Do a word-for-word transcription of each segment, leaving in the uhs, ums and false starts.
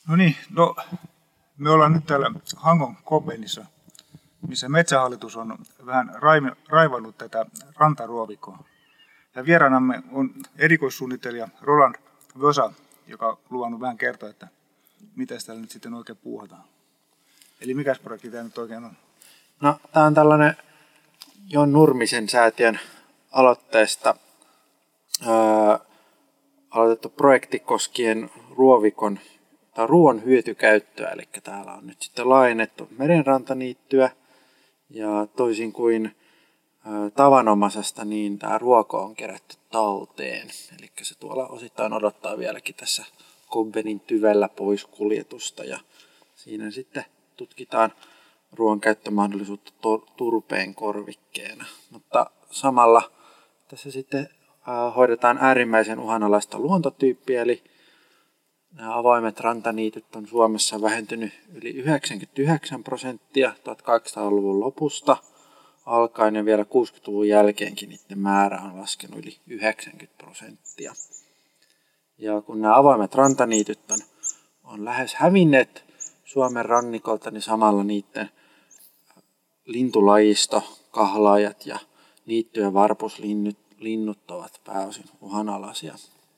No niin, no me ollaan nyt täällä Hangon Kopenissa, missä Metsähallitus on vähän raivannut tätä rantaruovikoa. Ja vieraanamme on erikoissuunnittelija Roland Vösa, joka on luvannut vähän kertoa, että mitä täällä nyt sitten oikein puuhataan. Eli mikäs projekti tämä nyt oikein on? No, tämä on tällainen Jon Nurmisen säätiön aloitteesta ää, aloitettu projekti koskien ruovikon tai ruoan hyötykäyttöä. Eli täällä on nyt sitten laajennettu merenrantaniittyä ja toisin kuin ää, tavanomaisesta, niin tämä ruoka on kerätty talteen. Eli se tuolla osittain odottaa vieläkin tässä Kobenin tyvellä pois kuljetusta ja siinä sitten tutkitaan ruoan käyttömahdollisuutta turpeen korvikkeena. Mutta samalla tässä sitten hoidetaan äärimmäisen uhanalaista luontotyyppiä, eli nämä avoimet rantaniityt on Suomessa vähentynyt yli yhdeksänkymmentäyhdeksän prosenttia tuhatkahdeksansataaluvun lopusta alkaen ja vielä kuusikymmentäluvun jälkeenkin niiden määrä on laskenut yli yhdeksänkymmentä prosenttia. Ja kun nämä avoimet rantaniityt on, on lähes hävinneet Suomen rannikolta, niin samalla niiden lintulajisto, kahlaajat ja niittyjen varpuslinnut linnut ovat pääosin uhanalaisia.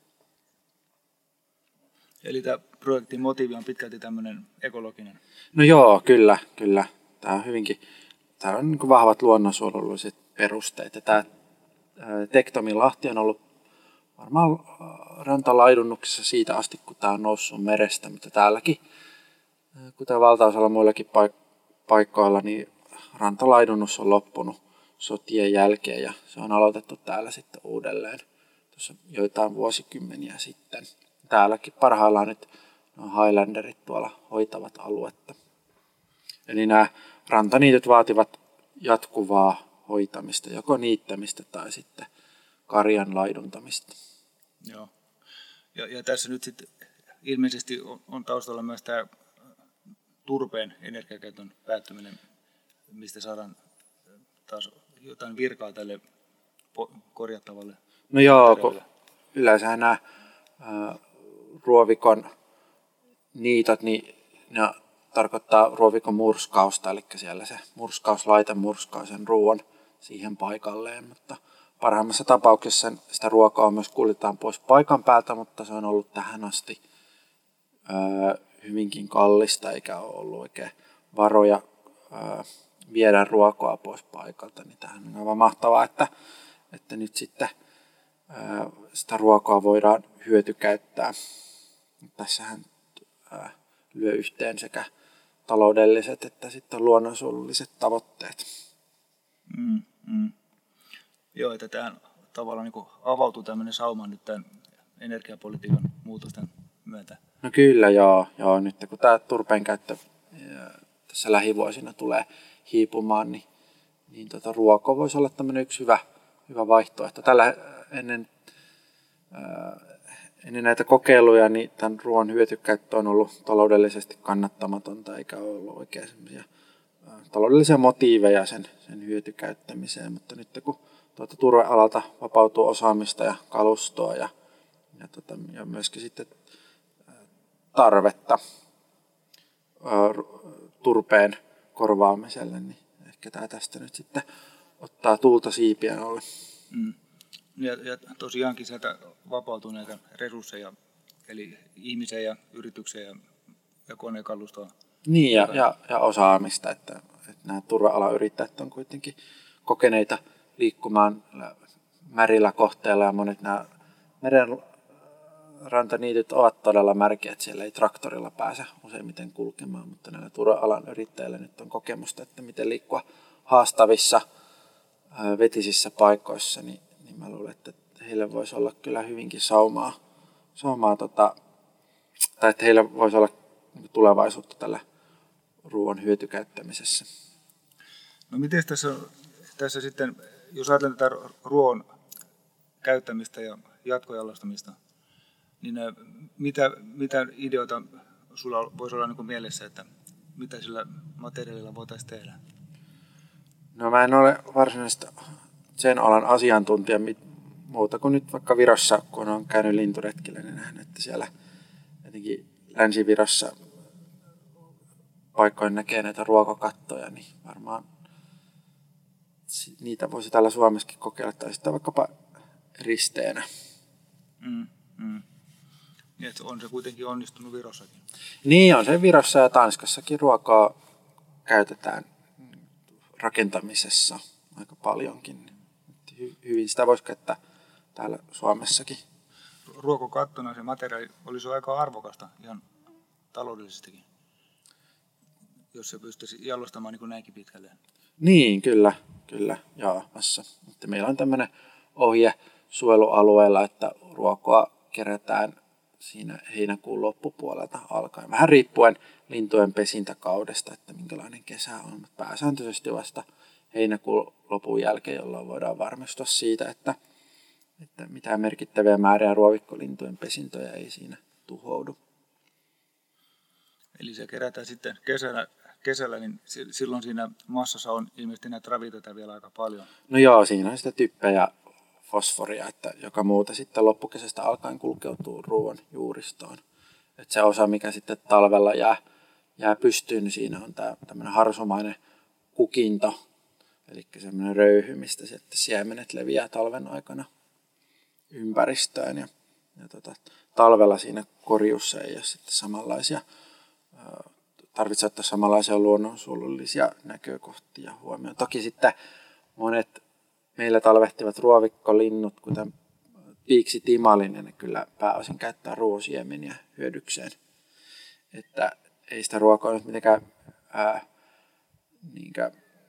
Eli tämä projektin motiivi on pitkälti tämmöinen ekologinen? No joo, kyllä, kyllä. Tämä on hyvinkin, tämä on niin kuin vahvat luonnonsuojelulliset perusteet. Ja tämä Tektomin-lahti on ollut varmaan rantalaidunnuksessa siitä asti, kun tämä on noussut merestä, mutta täälläkin, kuten valtaosalla muillakin paikkoilla, niin rantalaidunnus on loppunut sotien jälkeen ja se on aloitettu täällä sitten uudelleen tuossa joitain vuosikymmeniä sitten. Täälläkin parhaillaan nyt Highlanderit tuolla hoitavat aluetta. Eli nämä rantaniityt vaativat jatkuvaa hoitamista, joko niittämistä tai sitten karjan laiduntamista. Joo. Ja, ja tässä nyt sitten ilmeisesti on, on taustalla myös tämä turpeen energiakäytön päättyminen, mistä saadaan taas jotain virkaa tälle korjattavalle. No joo, kun yleensä nämä ää, ruovikon niitot, niin ne tarkoittaa ruovikon murskausta, eli siellä se murskauslaite murskaa sen ruoan siihen paikalleen, mutta parhaimmassa tapauksessa sitä ruokaa myös kuljetaan pois paikan päältä, mutta se on ollut tähän asti ää, hyvinkin kallista, eikä ole ollut oikein varoja ää, viedä ruokaa pois paikalta, niin tämähän on aivan mahtavaa, että, että nyt sitten ää, sitä ruokaa voidaan hyötykäyttää. Tässähän ää, lyö yhteen sekä taloudelliset että sitten luonnonsuojelulliset tavoitteet. Mm, mm. Joo, että tähän tavallaan niin avautuu tämmöinen sauma nyt tämän energiapolitiikan muutosten myötä. No kyllä, joo. joo. Nyt kun tämä turpeen käyttö tässä lähivuosina tulee hiipumaan, niin, niin tota, ruoka voisi olla tämmöinen yksi hyvä, hyvä vaihtoehto. Tällä ennen, ää, ennen näitä kokeiluja niin tämän ruoan hyötykäyttö on ollut taloudellisesti kannattamatonta, eikä ole ollut oikein semmoisia ää, taloudellisia motiiveja sen, sen hyötykäyttämiseen, mutta nyt kun tuota, turvealalta vapautuu osaamista ja kalustoa ja, ja, tota, ja myöskin sitten ää, tarvetta ää, turpeen korvaamiselle, niin ehkä tämä tästä nyt sitten ottaa tuulta siipien alle. Mm. Ja, ja tosiaankin sieltä vapautuu näitä resursseja, eli ihmisiä ja yrityksiä ja, ja konekalustoa. Niin, ja, ja, ja osaamista, että, että nämä turvealan yrittäjät on kuitenkin kokeneita liikkumaan märillä kohteilla, ja monet nämä meren rantaniityt ovat todella märkiä, että siellä ei traktorilla pääse useimmiten kulkemaan, mutta näillä turvealan yrittäjillä nyt on kokemusta, että miten liikkua haastavissa vetisissä paikoissa, niin, niin mä luulen, että heille voisi olla kyllä hyvinkin saumaa, saumaa tota, tai että heillä voisi olla tulevaisuutta tällä ruoan hyötykäyttämisessä. No miten tässä, tässä sitten, jos ajatellaan tätä ruoan käyttämistä ja jatkojalostamista, niin mitä, mitä ideoita sulla voisi olla niin kuin mielessä, että mitä sillä materiaalilla voitaisiin tehdä? No mä en ole varsinaisesti sen alan asiantuntija muuta kuin nyt vaikka Virossa, kun on käynyt linturetkillä, niin nähnyt, että siellä jotenkin Länsi-Virossa paikkoin näkee näitä ruokakattoja, niin varmaan niitä voisi täällä Suomessakin kokeilla, tai sitten vaikkapa risteenä. Mm, mm. Niin, että on se kuitenkin onnistunut Virossakin. Niin on se Virossa ja Tanskassakin ruokaa käytetään rakentamisessa aika paljonkin. Hyvin sitä voisi käyttää täällä Suomessakin. Ruokokattona se materiaali olisi aika arvokasta ihan taloudellisestikin, jos se pystyisi jalostamaan niin kuin näinkin pitkälle. Niin, kyllä, kyllä, jaamassa. Mutta meillä on tämmöinen ohje suojelualueella, että ruokaa kerätään siinä heinäkuun loppupuolelta alkaen. Vähän riippuen lintujen pesintäkaudesta, että minkälainen kesä on, mutta pääsääntöisesti vasta heinäkuun lopun jälkeen, jolloin voidaan varmistua siitä, että, että mitään merkittäviä määriä ruovikkolintujen pesintöjä ei siinä tuhoudu. Eli se kerätään sitten kesällä, kesällä niin silloin siinä massassa on ilmeisesti näitä ravinteita vielä aika paljon. No joo, siinä on sitä typpeä ja fosforia, että joka muuta sitten loppukesästä alkaen kulkeutuu ruoan juuristoon. Että se osa, mikä sitten talvella jää, jää pystyyn, niin siinä on tämä tämmöinen harsomainen kukinto, eli semmoinen röyhy, mistä sitten siemenet leviää talven aikana ympäristöön. Ja, ja tota, talvella siinä korjussa ei ole sitten samanlaisia, tarvitsee ottaa samanlaisia luonnonsuojelullisia näkökohtia huomioon. Toki sitten monet meillä talvehtivat ruovikkolinnut, kuten piiksitimalinen, ne kyllä pääosin käyttää ruoosiemeniä hyödykseen. Että ei sitä ruokaa nyt mitenkään, ää, niinkö,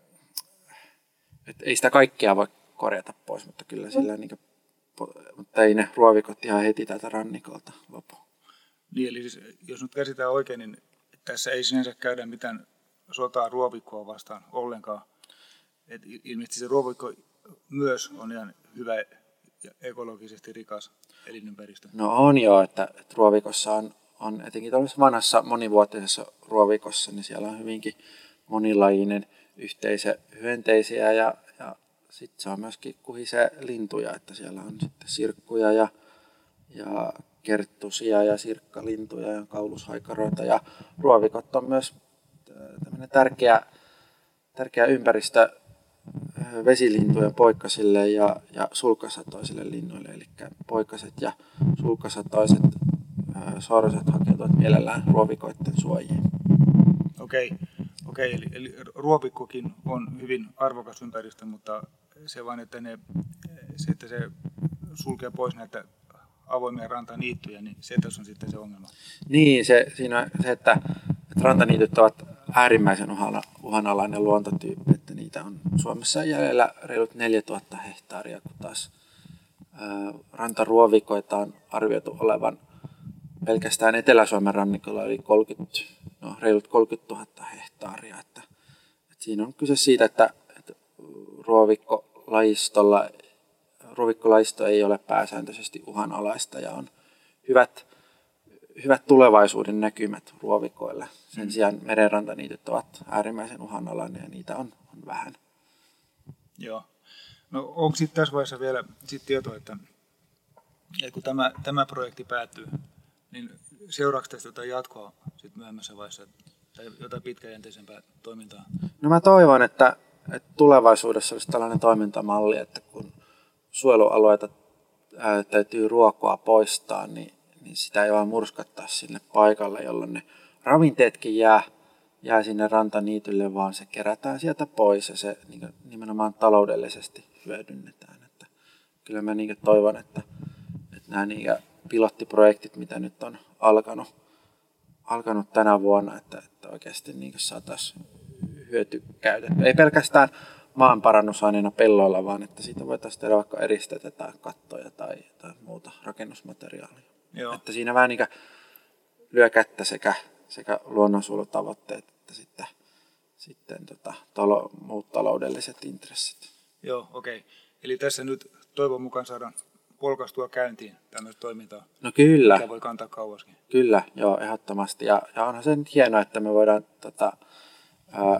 että ei sitä kaikkea voi korjata pois, mutta kyllä sillä niinkö, mutta ei ne ruovikot ihan heti täältä rannikolta lopu. Niin, eli siis, jos nyt käsitään oikein, niin tässä ei sinänsä käydä mitään sotaa ruovikkoa vastaan ollenkaan. Et ilmeisesti se ruovikko myös on ihan hyvä ja ekologisesti rikas elinympäristö. No on joo, että, että ruovikossa on, on etenkin tällaisessa vanhassa monivuotisessa ruovikossa, niin siellä on hyvinkin monilajinen yhteisö hyönteisiä ja, ja sitten se on myöskin kuhisee lintuja, että siellä on sitten sirkkuja ja, ja kerttusia ja sirkkalintuja ja kaulushaikaroita ja ruovikot on myös tämmöinen tärkeä, tärkeä ympäristö vesilintujen poikasille ja, ja sulkasatoisille linnuille, eli poikaset ja sulkasatoiset ää, sorset hakeutuvat mielellään ruovikoiden suojiin. Okei, okei eli, eli ruovikkokin on hyvin arvokas ympäristö, mutta se vain, että, ne, se, että se sulkee pois näitä avoimia rantaniittyjä, niin se tässä on sitten se ongelma. Niin, se, siinä on se, että, että rantaniityt ovat äärimmäisen uhanalainen luontotyyppi, että niitä on Suomessa jäljellä reilut neljätuhatta hehtaaria, kun taas ää, rantaruovikoita on arvioitu olevan pelkästään Etelä-Suomen rannikolla eli kolmekymmentä, no, reilut kolmekymmentätuhatta hehtaaria. Että, että siinä on kyse siitä, että, että ruovikkolajistolla ruovikkolajisto ei ole pääsääntöisesti uhanalaista ja on hyvät, hyvät tulevaisuuden näkymät ruovikoille. Sen sijaan merenrantaniityt ovat äärimmäisen uhanalainen ja niitä on, on vähän. Joo. No onko sitten tässä vaiheessa vielä sit tietoa, että, että kun tämä, tämä projekti päättyy, niin seuraako tästä jotain jatkoa sit myöhemmässä vaiheessa tai jotain pitkäjänteisempää toimintaa? No mä toivon, että, että tulevaisuudessa olisi tällainen toimintamalli, että kun suojelualueita ää, täytyy ruokoa poistaa, niin, niin sitä ei vaan murskattaa sinne paikalle, jolloin ne ravinteetkin jää, jää sinne rantaniitylle, vaan se kerätään sieltä pois ja se niin nimenomaan taloudellisesti hyödynnetään. Että kyllä mä niin toivon, että, että nämä niin pilottiprojektit, mitä nyt on alkanut, alkanut tänä vuonna, että, että oikeasti niin saataisiin hyöty käytettyä. Ei pelkästään maanparannusaineena pelloilla, vaan että siitä voitaisiin tehdä vaikka eristeitä tai kattoja tai, tai muuta rakennusmateriaalia. Joo. Että siinä vähän niin lyö kättä sekä, sekä luonnonsuojelutavoitteet että sitten, sitten tota, talo, muut taloudelliset intressit. Joo, okei. Okay. Eli tässä nyt toivon mukaan saadaan polkaistua käyntiin tämmöistä toimintaa, no kyllä. mikä voi kantaa kauaskin. Kyllä, joo, ehdottomasti. Ja, ja onhan se nyt hienoa, että me voidaan tota, ää,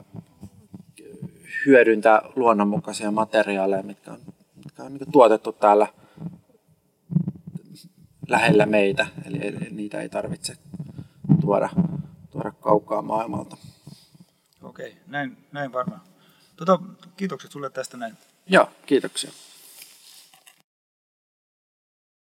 hyödyntää luonnonmukaisia materiaaleja, mitkä on, mitkä on niin tuotettu täällä lähellä meitä. Eli, eli niitä ei tarvitse tuoda, tuoda kaukaa maailmalta. Okei, näin, näin varmaan. Tota, kiitokset sulle tästä näin. Joo, kiitoksia.